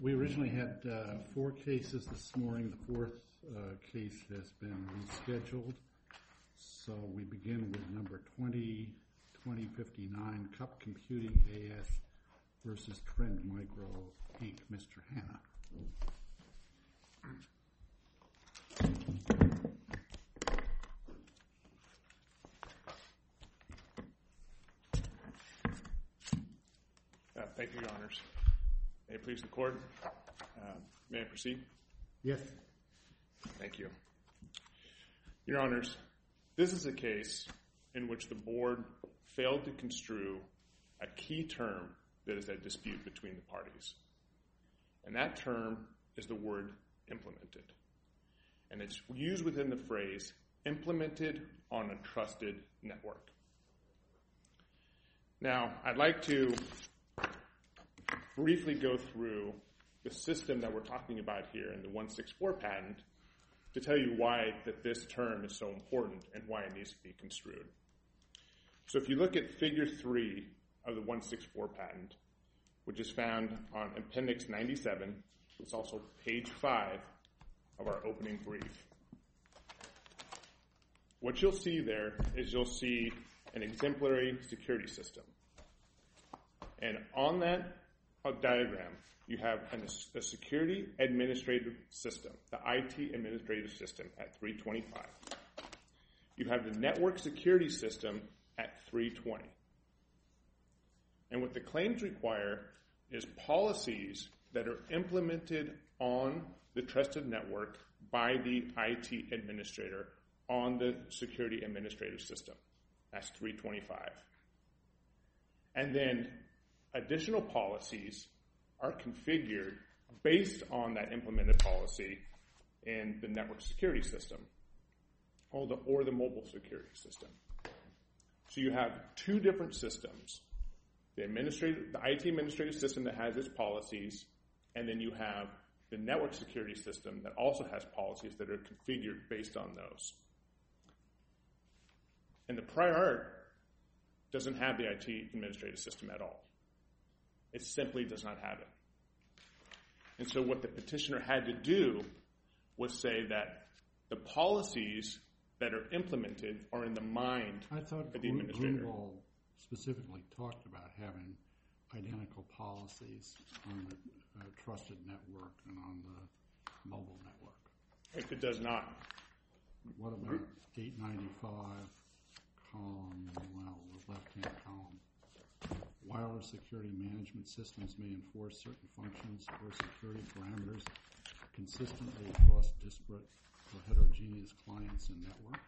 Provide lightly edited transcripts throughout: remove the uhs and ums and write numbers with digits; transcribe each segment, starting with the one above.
We originally had 4 cases this morning. The 4th case has been rescheduled. So we begin with number 2059, Cup Computing AS versus Trend Micro, Inc. Mr. Hanna. Thank you, Your Honors. May it please the Court. May I proceed? Yes. Thank you. Your Honors, this is a case in which the Board failed to construe a key term that is at dispute between the parties. And that term is the word implemented. And it's used within the phrase implemented on a trusted network. Now, I'd like to briefly go through the system that we're talking about here in the 164 patent to tell you why that this term is so important and why it needs to be construed. So if you look at Figure 3 of the 164 patent, which is found on Appendix 97, it's also page 5 of our opening brief. What you'll see there is you'll see an exemplary security system. And on that diagram, you have a security administrative system, the IT administrative system at 325. You have the network security system at 320. And what the claims require is policies that are implemented on the trusted network by the IT administrator on the security administrative system. That's 325. And then additional policies are configured based on that implemented policy in the network security system or the mobile security system. So you have 2 different systems. The IT administrative system that has its policies, and then you have the network security system that also has policies that are configured based on those. And the prior art doesn't have the IT administrative system at all. It simply does not have it. And so what the petitioner had to do was say that the policies that are implemented are in the mind of the administrator. Grunewald specifically talked about having identical policies on the trusted network and on the mobile network. If it does not. What about 895 column, the left-hand column? Wireless security management systems may enforce certain functions or security parameters consistently across disparate or heterogeneous clients and networks.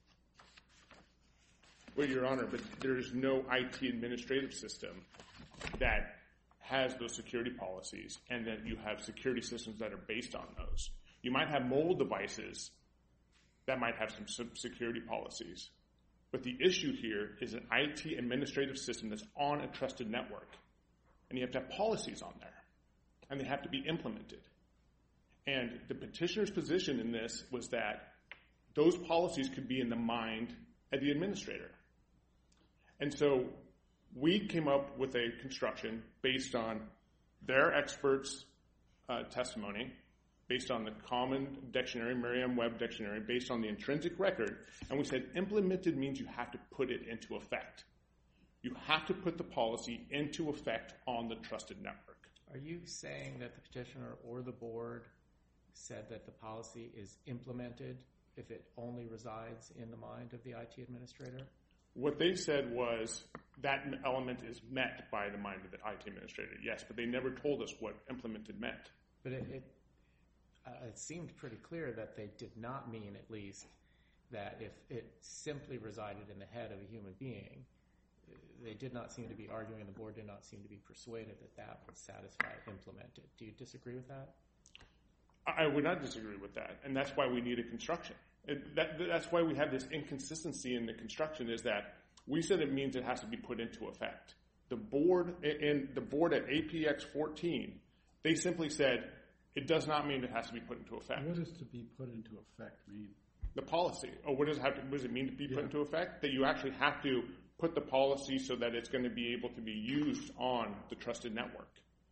Well, Your Honor, but there is no IT administrative system that has those security policies, and then you have security systems that are based on those. You might have mobile devices that might have some security policies. But the issue here is an IT administrative system that's on a trusted network. And you have to have policies on there. And they have to be implemented. And the petitioner's position in this was that those policies could be in the mind of the administrator. And so we came up with a construction based on their experts' testimony, based on the Common Dictionary, Merriam-Webster Dictionary, based on the intrinsic record, and we said implemented means you have to put it into effect. You have to put the policy into effect on the trusted network. Are you saying that the petitioner or the board said that the policy is implemented if it only resides in the mind of the IT administrator? What they said was that element is met by the mind of the IT administrator, yes, but they never told us what implemented meant. But it seemed pretty clear that they did not mean, at least, that if it simply resided in the head of a human being, they did not seem to be arguing, and the board did not seem to be persuaded that that would satisfy implemented. Do you disagree with that? I would not disagree with that, and that's why we need a construction. That's why we have this inconsistency in the construction, is that we said it means it has to be put into effect. The board at APX 14, they simply said it does not mean it has to be put into effect. What does to be put into effect mean? The policy. What does it mean to be put into effect? That you actually have to put the policy so that it's going to be able to be used on the trusted network.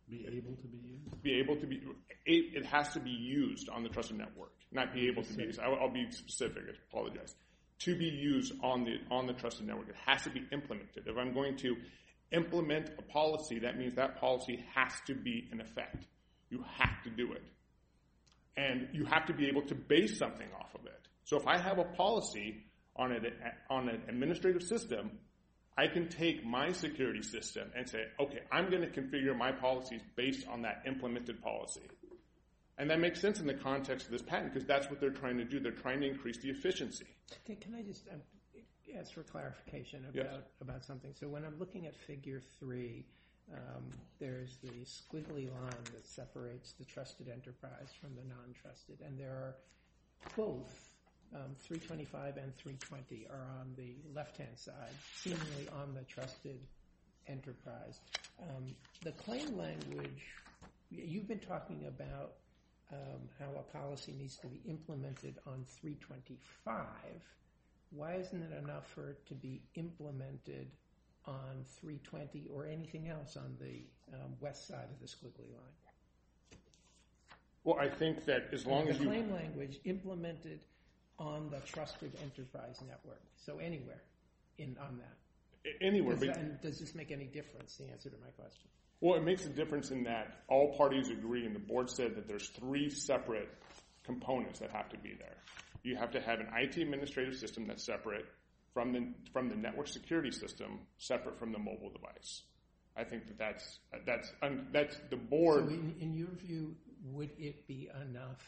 Be able to be used? Be able to be, it has to be used on the trusted network, not be able to be used. I'll be specific, I apologize. To be used on the trusted network, it has to be implemented. If I'm going to implement a policy, that means that policy has to be in effect. You have to do it. And you have to be able to base something off of it. So if I have a policy on an administrative system, I can take my security system and say, okay, I'm going to configure my policies based on that implemented policy. And that makes sense in the context of this patent because that's what they're trying to do. They're trying to increase the efficiency. Can I just ask for clarification Yes. about something? So when I'm looking at Figure 3, there's the squiggly line that separates the trusted enterprise from the non-trusted, and there are both 325 and 320 are on the left-hand side, seemingly on the trusted enterprise. The claim language, you've been talking about how a policy needs to be implemented on 325. Why isn't it enough for it to be implemented on 320 or anything else on the west side of the squiggly line? Well, I think that as long as the you... claim language implemented on the trusted enterprise network, so anywhere on that. Anywhere. And does this make any difference, the answer to my question? Well, it makes a difference in that all parties agree, and the board said that there's 3 separate components that have to be there. You have to have an IT administrative system that's separate from the network security system, separate from the mobile device. I think that's the board. So in your view, would it be enough?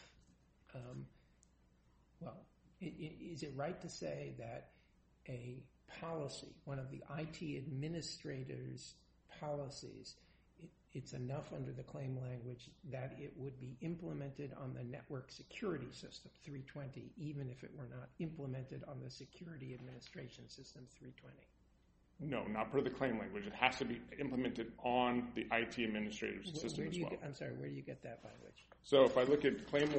Is it right to say that a policy, one of the IT administrator's policies, it's enough under the claim language that it would be implemented on the network security system 320, even if it were not implemented on the security administration system 320? No, not per the claim language. It has to be implemented on the IT administrative system as well. I'm sorry, where do you get that language? So if I look at Claim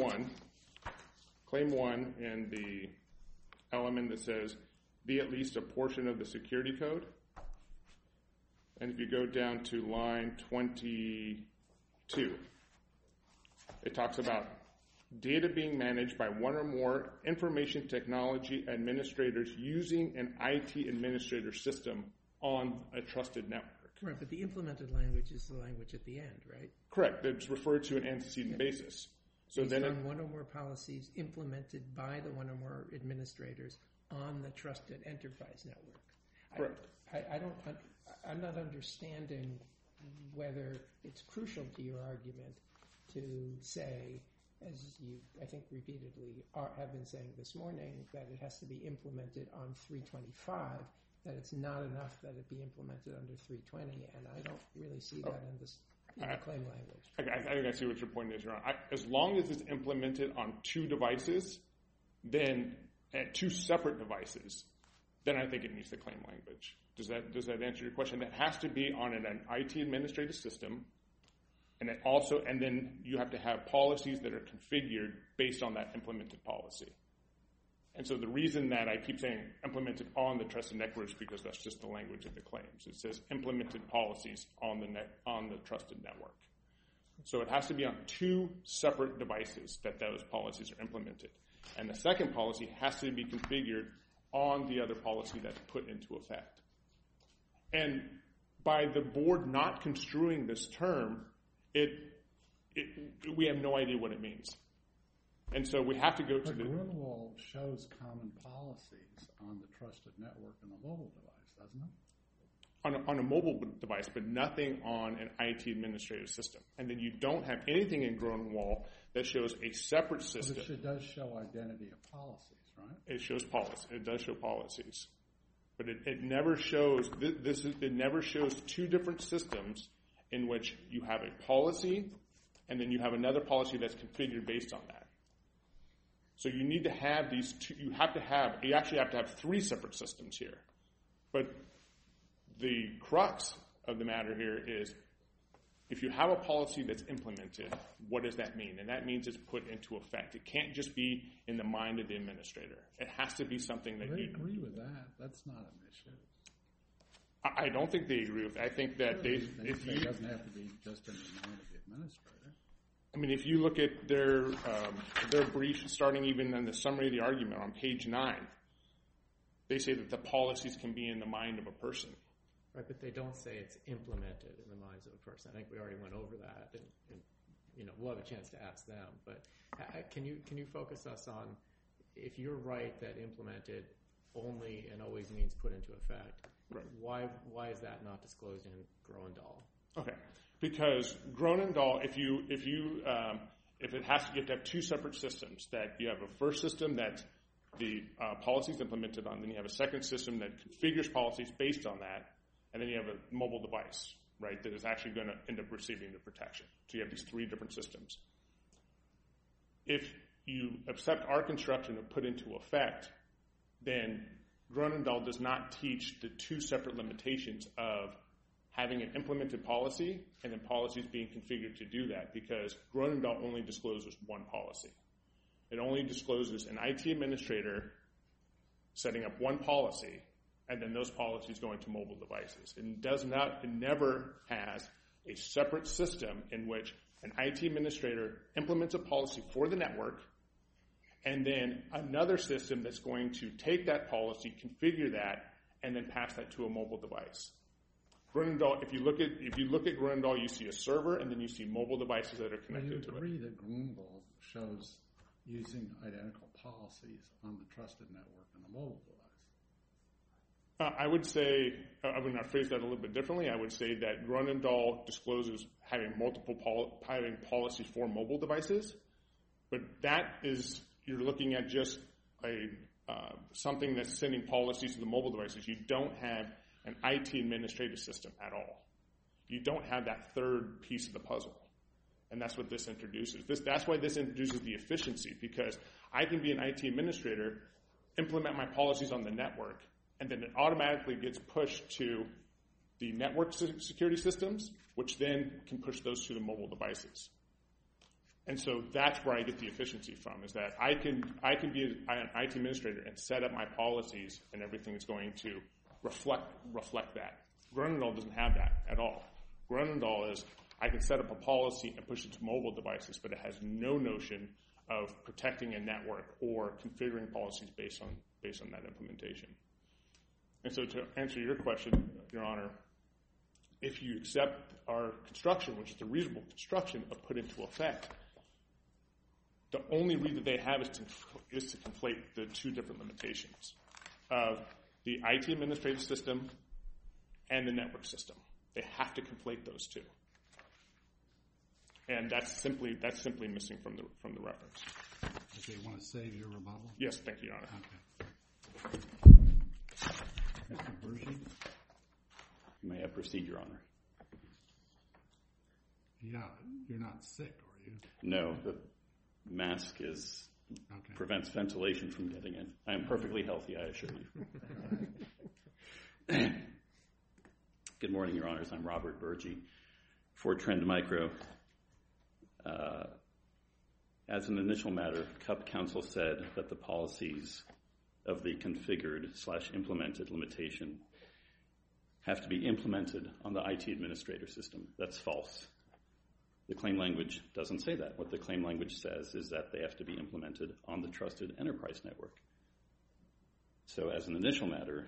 1 and the element that says, be at least a portion of the security code, and if you go down to line 22, it talks about data being managed by one or more information technology administrators using an IT administrator system on a trusted network. Right, but the implemented language is the language at the end, right? Correct. It's referred to an antecedent basis. So Based then on one or more policies implemented by the one or more administrators on the trusted enterprise network. Correct. I'm not understanding whether it's crucial to your argument to say, as you, I think, repeatedly have been saying this morning, that it has to be implemented on 325, that it's not enough that it be implemented under 320, and I don't really see that in the claim language. I think I see what your point is, Your Honor. As long as it's implemented on 2 devices, then at 2 separate devices, then I think it meets the claim language. Does that answer your question? That has to be on an IT administrative system, and then you have to have policies that are configured based on that implemented policy. And so the reason that I keep saying implemented on the trusted network is because that's just the language of the claims. It says implemented policies on the trusted network. So it has to be on 2 separate devices that those policies are implemented. And the second policy has to be configured on the other policy that's put into effect. And by the board not construing this term, we have no idea what it means. And so we have to go to the... But Grunewald shows common policies on the trusted network and the mobile device, doesn't it? On a mobile device, but nothing on an IT administrative system. And then you don't have anything in Grunewald that shows a separate system. But it does show identity of policies, right? It shows policy. It does show policies. But it never shows... It never shows 2 different systems in which you have a policy and then you have another policy that's configured based on that. So you need to have these 2, you actually have to have 3 separate systems here. But the crux of the matter here is, if you have a policy that's implemented, what does that mean? And that means it's put into effect. It can't just be in the mind of the administrator. It has to be something that I agree with that. That's not an issue. I don't think they agree with that. I think that It doesn't have to be just in the mind of the administrator. I mean, if you look at their brief, starting even in the summary of the argument on page 9, they say that the policies can be in the mind of a person. Right, but they don't say it's implemented in the minds of a person. I think we already went over that, and we'll have a chance to ask them. But can you focus us on, if you're right that implemented only and always means put into effect, right, why is that not disclosed in Groendahl? Okay, because Groenendahl, if you have to have two separate systems, that you have a first system that the policy is implemented on, then you have a second system that configures policies based on that, and then you have a mobile device, right, that is actually going to end up receiving the protection. So you have these three different systems. If you accept our construction of put into effect, then Groenendahl does not teach the two separate limitations of having an implemented policy and then policies being configured to do that, because Groenendahl only discloses one policy. It only discloses an IT administrator setting up one policy and then those policies going to mobile devices. It never has a separate system in which an IT administrator implements a policy for the network and then another system that's going to take that policy, configure that, and then pass that to a mobile device. Groenendahl, if you look at Groenendahl, you see a server and then you see mobile devices that are connected to it. I agree that Groenendahl shows using identical policies on the trusted network and the mobile device. I would not phrase that a little bit differently. I would say that Groenendahl discloses having having policies for mobile devices, but that is, you're looking at just something that's sending policies to the mobile devices. You don't have an IT administrative system at all. You don't have that third piece of the puzzle, and that's what this introduces. That's why this introduces the efficiency, because I can be an IT administrator, implement my policies on the network, and then it automatically gets pushed to the network security systems, which then can push those to the mobile devices. And so that's where I get the efficiency from, is that I can be an IT administrator and set up my policies, and everything is going to reflect that. Groenendahl doesn't have that at all. Groenendahl is, I can set up a policy and push it to mobile devices, but it has no notion of protecting a network or configuring policies based on that implementation. And so to answer your question, Your Honor, if you accept our construction, which is a reasonable construction of put into effect, the only reason they have is to conflate the two different limitations of the IT administrative system and the network system. They have to conflate those two. And that's simply missing from the reference. Okay, you want to save your rebuttal? Yes, thank you, Your Honor. Okay. Mr. Bergy? May I proceed, Your Honor? Yeah, you're not sick, are you? No, the mask prevents ventilation from getting in. I am perfectly healthy, I assure you. Good morning, Your Honors. I'm Robert Bergy for Trend Micro. As an initial matter, CUP counsel said that the policies of the configured/implemented limitation have to be implemented on the IT administrator system. That's false. The claim language doesn't say that. What the claim language says is that they have to be implemented on the trusted enterprise network. So as an initial matter,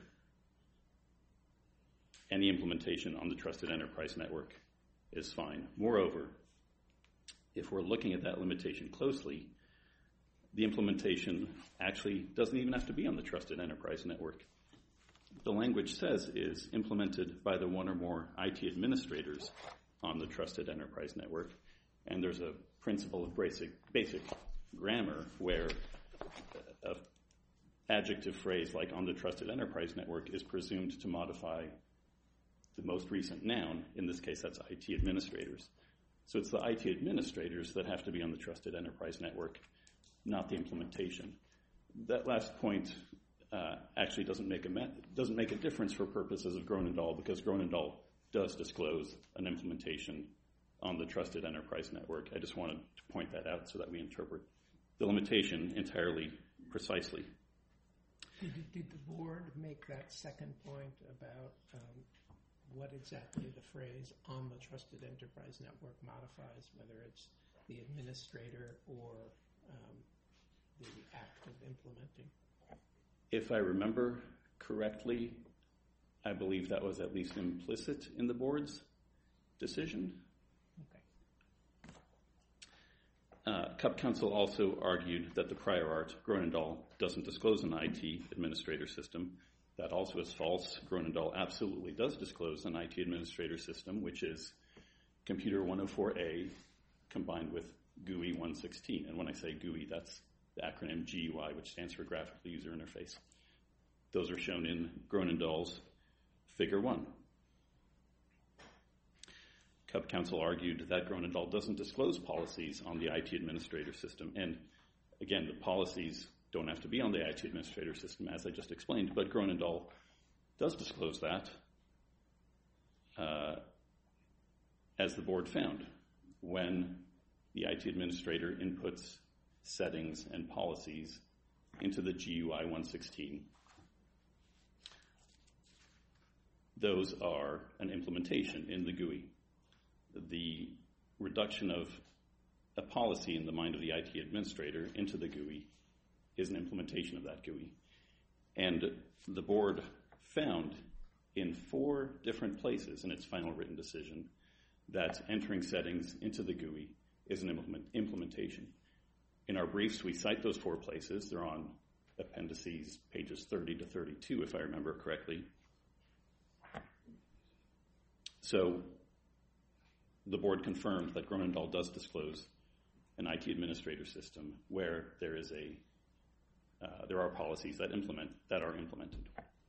any implementation on the trusted enterprise network is fine. Moreover, if we're looking at that limitation closely, the implementation actually doesn't even have to be on the trusted enterprise network. The language says is implemented by the one or more IT administrators on the trusted enterprise network, and there's a principle of basic grammar where an adjective phrase like on the trusted enterprise network is presumed to modify the most recent noun. In this case, that's IT administrators. So it's the IT administrators that have to be on the trusted enterprise network, not the implementation. That last point actually doesn't make a difference for purposes of Groenendahl, because Groenendahl does disclose an implementation on the trusted enterprise network. I just wanted to point that out so that we interpret the limitation entirely precisely. Did the board make that second point about what exactly the phrase on the trusted enterprise network modifies, whether it's the administrator or the act of implementing. If I remember correctly, I believe that was at least implicit in the board's decision. Okay. CUP counsel also argued that the prior art, Groenendahl, doesn't disclose an IT administrator system. That also is false. Groenendahl absolutely does disclose an IT administrator system, which is Computer 104A combined with GUI 116. And when I say GUI, that's the acronym GUI, which stands for Graphical User Interface. Those are shown in Groenendahl's Figure 1. CUP counsel argued that Groenendahl doesn't disclose policies on the IT administrator system. And again, the policies don't have to be on the IT administrator system, as I just explained, but Groenendahl does disclose that, as the board found, when the IT administrator inputs settings and policies into the GUI 116. Those are an implementation in the GUI. The reduction of a policy in the mind of the IT administrator into the GUI is an implementation of that GUI. And the board found in 4 different places in its final written decision that entering settings into the GUI is an implementation. In our briefs, we cite those 4 places. They're on appendices, pages 30 to 32, if I remember correctly. So the board confirmed that Groenendahl does disclose an IT administrator system where there is there are policies that are implemented.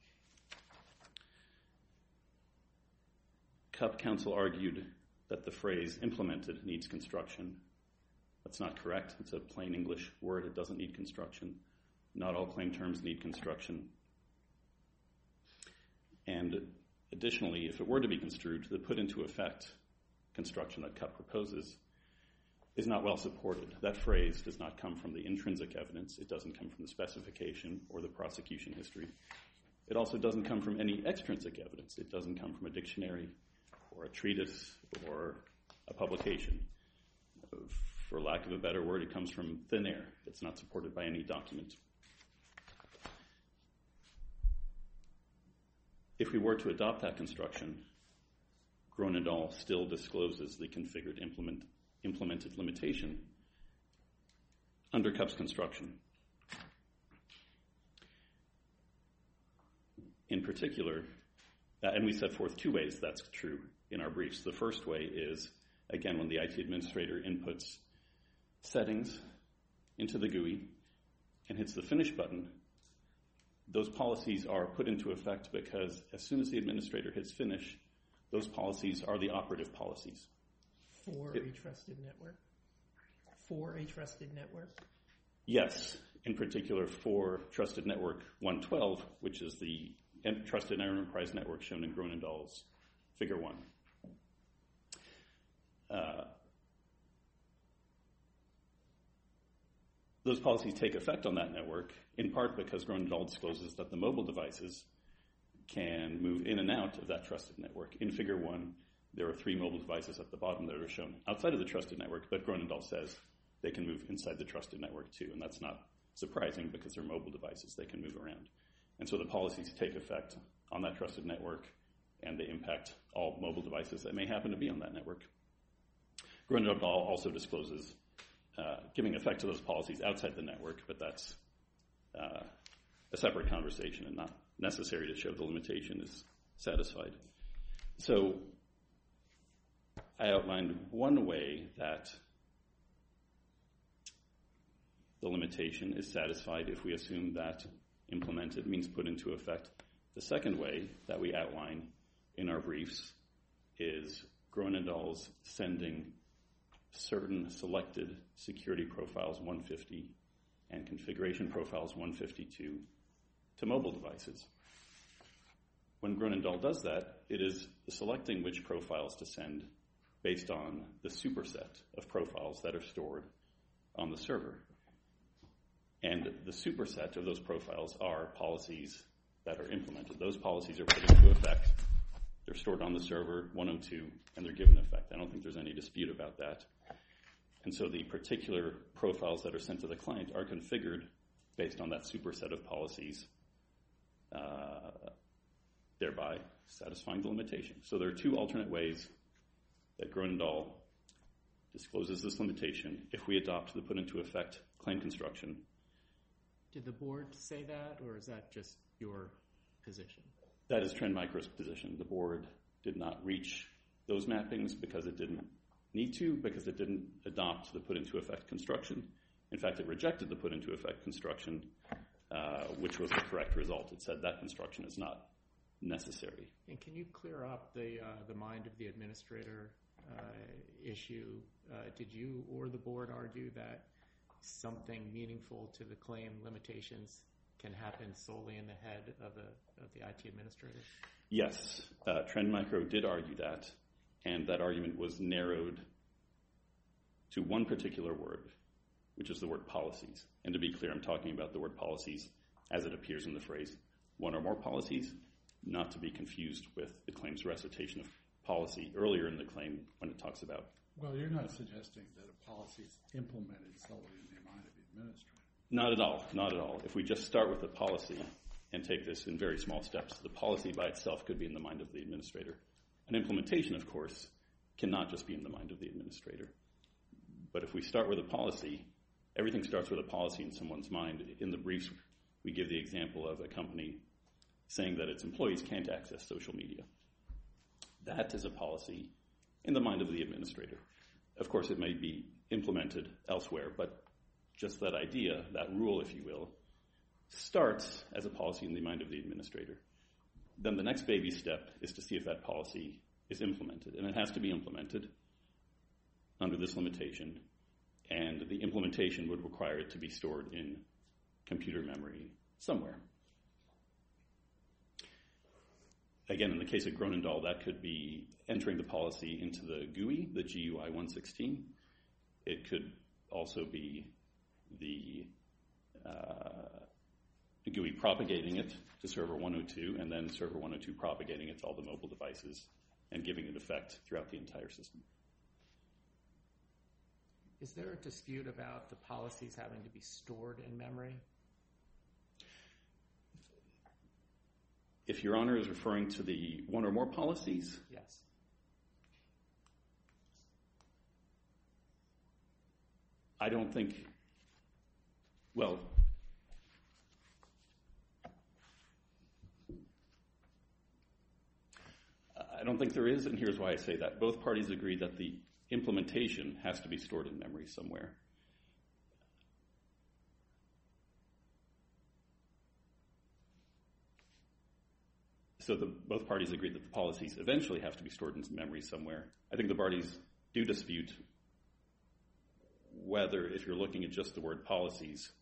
CUP counsel argued that the phrase implemented needs construction. That's not correct. It's a plain English word. It doesn't need construction. Not all claim terms need construction. And additionally, if it were to be construed, the put into effect construction that CUP proposes is not well supported. That phrase does not come from the intrinsic evidence. It doesn't come from the specification or the prosecution history. It also doesn't come from any extrinsic evidence. It doesn't come from a dictionary or a treatise or a publication. For lack of a better word, it comes from thin air. It's not supported by any document. If we were to adopt that construction, Groenendahl still discloses the configured implemented limitation under CUP's construction. In particular, and we set forth 2 ways that's true in our briefs. The first way is, again, when the IT administrator inputs settings into the GUI and hits the finish button, those policies are put into effect because as soon as the administrator hits finish, those policies are the operative policies. For a trusted network? For a trusted network? Yes, in particular for Trusted Network 112, which is the Trusted Enterprise Network shown in Groenendahl's Figure 1. Those policies take effect on that network, in part because Groenendahl discloses that the mobile devices can move in and out of that trusted network. In Figure 1, there are 3 mobile devices at the bottom that are shown outside of the trusted network, but Groenendahl says they can move inside the trusted network too, and that's not surprising because they're mobile devices. They can move around. And so the policies take effect on that trusted network, and they impact all mobile devices that may happen to be on that network. Groenendahl also discloses giving effect to those policies outside the network, but that's a separate conversation and not necessary to show the limitation is satisfied. So I outlined one way that the limitation is satisfied if we assume that implemented means put into effect. The second way that we outline in our briefs is Groenendahl's sending certain selected security profiles 150 and configuration profiles 152 to mobile devices. When Groenendahl does that, it is selecting which profiles to send based on the superset of profiles that are stored on the server. And the superset of those profiles are policies that are implemented. Those policies are put into effect. They're stored on the server, 102, and they're given effect. I don't think there's any dispute about that. And so the particular profiles that are sent to the client are configured based on that superset of policies, thereby satisfying the limitation. So there are two alternate ways that Gronendahl discloses this limitation if we adopt the put into effect claim construction. Did the board say that, or is that just your position? That is Trend Micro's position. The board did not reach those mappings because it didn't need to, because it didn't adopt the put into effect construction. In fact, it rejected the put into effect construction, which was the correct result. It said that construction is not necessary. And can you clear up the mind of the administrator issue? Did you or the board argue that something meaningful to the claim limitations can happen solely in the head of the IT administrator? Yes, Trend Micro did argue that, and that argument was narrowed to one particular word, which is the word policies. And to be clear, I'm talking about the word policies as it appears in the phrase one or more policies, not to be confused with the claim's recitation of policy earlier in the claim when it talks about. Well, you're not suggesting that a policy is implemented solely in the mind of the administrator. Not at all, not at all. If we just start with the policy and take this in very small steps, the policy by itself could be in the mind of the administrator. An implementation, of course, cannot just be in the mind of the administrator. But if we start with a policy, everything starts with a policy in someone's mind. In the briefs, we give the example of a company saying that its employees can't access social media. That is a policy in the mind of the administrator. Of course, it may be implemented elsewhere, but just that idea, that rule, if you will, starts as a policy in the mind of the administrator. Then the next baby step is to see if that policy is implemented. And it has to be implemented under this limitation. And the implementation would require it to be stored in computer memory somewhere. Again, in the case of Gronendahl, that could be entering the policy into the GUI, the GUI 116. It could also be the GUI propagating it to server 102, and then server 102 propagating it to all the mobile devices and giving it effect throughout the entire system. Is there a dispute about the policies having to be stored in memory? If Your Honor is referring to the one or more policies? Yes. I don't think, well, I don't think there is, and here's why I say that. Both parties agree that the implementation has to be stored in memory somewhere. So both parties agree that the policies eventually have to be stored in memory somewhere. I think the parties do dispute whether, if you're looking at just the word policies,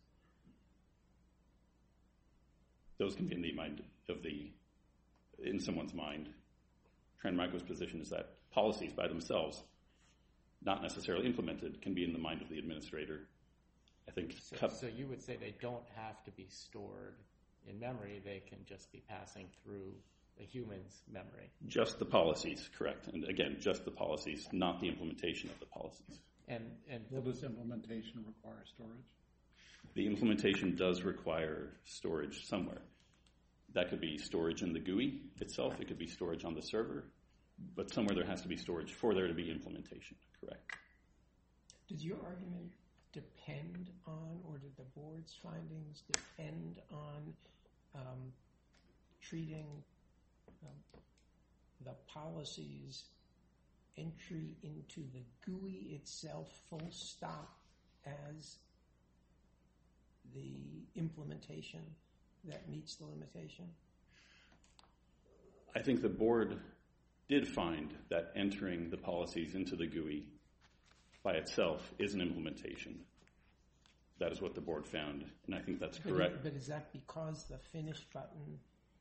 those can be in the mind of in someone's mind. Trend Micro's position is that policies by themselves, not necessarily implemented, can be in the mind of the administrator. I think. So you would say they don't have to be stored in memory, they can just be passing through a human's memory. Just the policies, correct. And again, just the policies, not the implementation of the policies. And will this implementation require storage? The implementation does require storage somewhere. That could be storage in the GUI itself. It could be storage on the server. But somewhere there has to be storage for there to be implementation, correct. Does your argument depend on, or did the board's findings depend on treating the policy's entry into the GUI itself full stop as the implementation that meets the limitation? I think the board did find that entering the policies into the GUI by itself is an implementation. That is what the board found, and I think that's correct. But is that because the finish button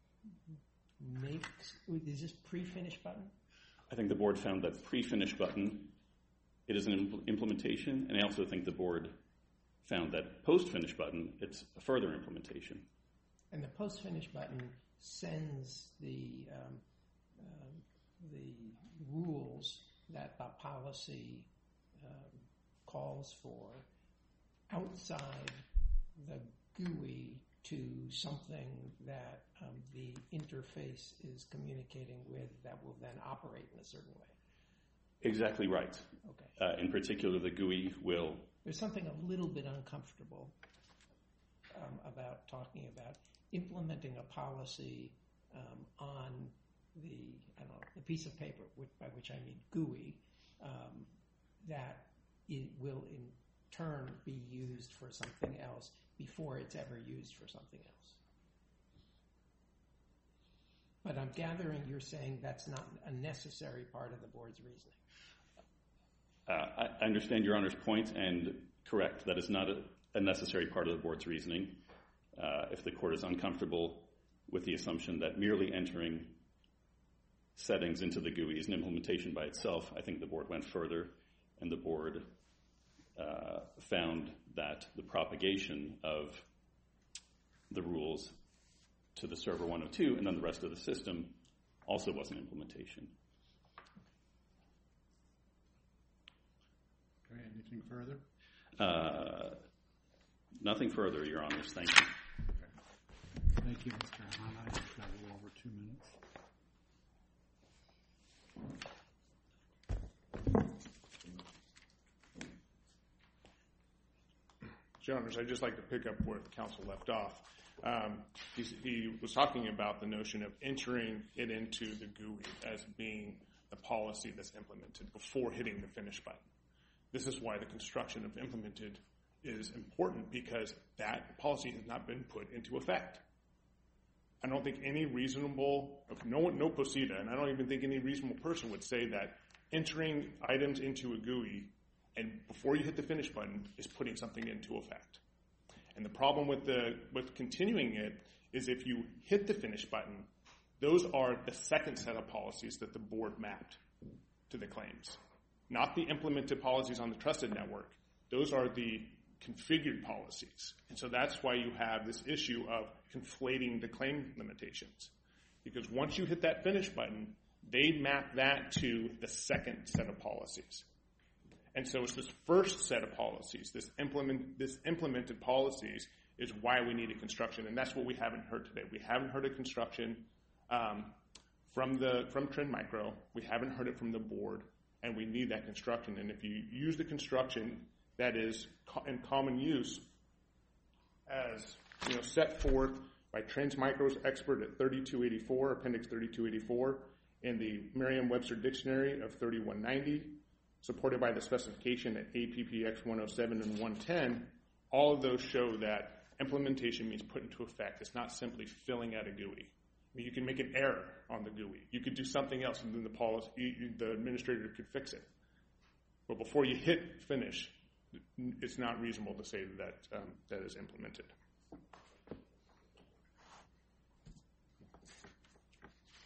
is this pre-finish button? I think the board found that pre-finish button, it is an implementation, and I also think the board found that post-finish button, it's a further implementation. And the post-finish button sends the the rules that the policy calls for outside the GUI to something that the interface is communicating with that will then operate in a certain way. Exactly right. Okay. In particular, the GUI will... There's something a little bit uncomfortable about talking about implementing a policy on the piece of paper, by which I mean GUI, that it will in turn be used for something else before it's ever used for something else. But I'm gathering you're saying that's not a necessary part of the board's reasoning. I understand Your Honor's point, and correct, that is not a necessary part of the board's reasoning. If the court is uncomfortable with the assumption that merely entering settings into the GUI is an implementation by itself, I think the board went further, and the board found that the propagation of the rules to the server 102 and then the rest of the system also was an implementation. Okay, anything further? Nothing further, Your Honors. Thank you. Okay. Thank you, Mr. Hanna. You've got a little over 2 minutes. Your Honors, I'd just like to pick up where the counsel left off. He was talking about the notion of entering it into the GUI as being the policy that's implemented before hitting the finish button. This is why the construction of implemented is important, because that policy has not been put into effect. I don't think any reasonable, no POSITA, and I don't even think any reasonable person would say that entering items into a GUI and before you hit the finish button is putting something into effect. And the problem with continuing it is if you hit the finish button, those are the second set of policies that the board mapped to the claims. Not the implemented policies on the trusted network. Those are the configured policies. And so that's why you have this issue of conflating the claim limitations. Because once you hit that finish button, they map that to the second set of policies. And so it's this first set of policies, this implemented policies, is why we need a construction. And that's what we haven't heard today. We haven't heard a construction from Trend Micro. We haven't heard it from the board. And we need that construction. And if you use the construction that is in common use as set forth by Trend Micro's expert at 3284, Appendix 3284, in the Merriam-Webster Dictionary of 3190, supported by the specification at APPX 107 and 110, all of those show that implementation means put into effect. It's not simply filling out a GUI. I mean, you can make an error on the GUI. You could do something else, and then the administrator could fix it. But before you hit finish, it's not reasonable to say that that is implemented.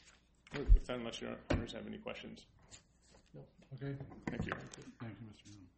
With that, unless your honors have any questions. Okay. Thank you. Thank you, Mr. Miller.